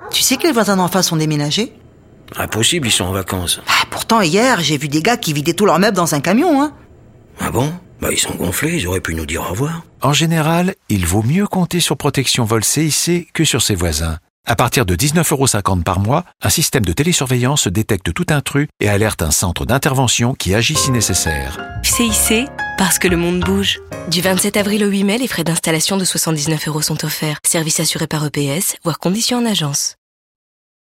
Tu sais que les voisins d'en face ont déménagé? Impossible, ils sont en vacances. Pourtant, hier, j'ai vu des gars qui vidaient tous leurs meubles dans un camion, hein. Ah bon? Ils sont gonflés, ils auraient pu nous dire au revoir. En général, il vaut mieux compter sur Protection Vol CIC que sur ses voisins. À partir de 19,50 € par mois, un système de télésurveillance détecte tout intrus et alerte un centre d'intervention qui agit si nécessaire. CIC, parce que le monde bouge. Du 27 avril au 8 mai, les frais d'installation de 79 € sont offerts. Service assuré par EPS, voire conditions en agence.